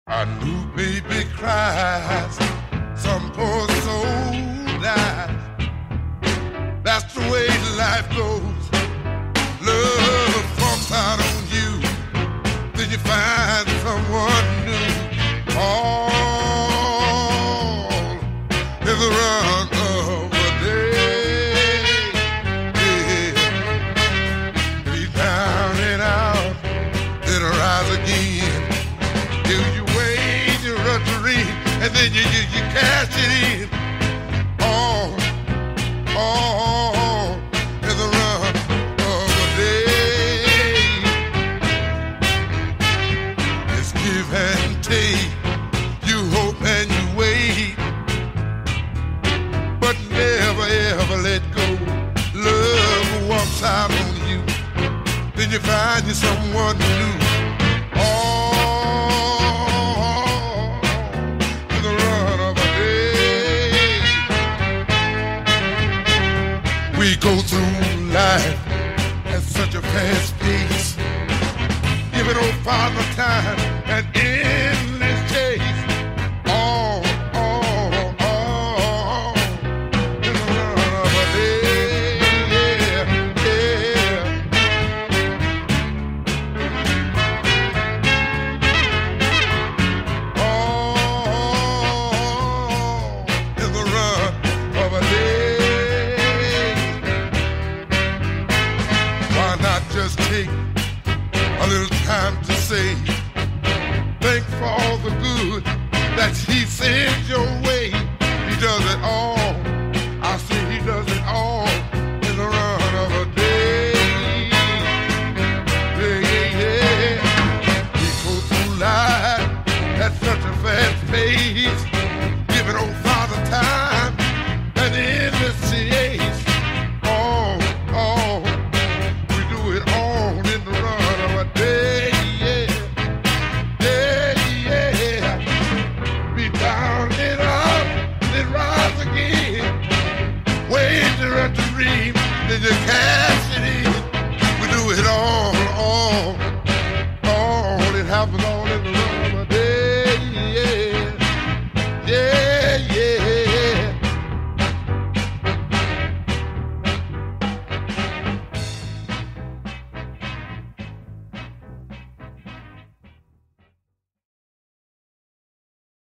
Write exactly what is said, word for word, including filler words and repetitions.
A new baby cries, some poor soul dies. That's the way life goes. Love falls out on you, then you find someone new. All is a run of a day. Yeah. Be down and out, then rise again. You you wait, you run to read, and then you you, you cash it in. All, all is a run of a day. It's give and take. You hope and you wait, but never ever let go. Love walks out on you, then you find you someone new. All in the run of a day. We go through life at such a fast pace, giving old father time and endless chase. All, all, all in the run of a day. Yeah, yeah. All in the run of a day. Why not just take a little time to say thank for all the good that he sends your way. He does it all. I say he does it all in the run of a day. Yeah, yeah, yeah. We go through life at such a fast pace, giving old father time and endless chase. All, all, we do it all in the run of a day. Yeah, yeah, yeah. Be down and up, then rise again. Wait to run to dream, then you cash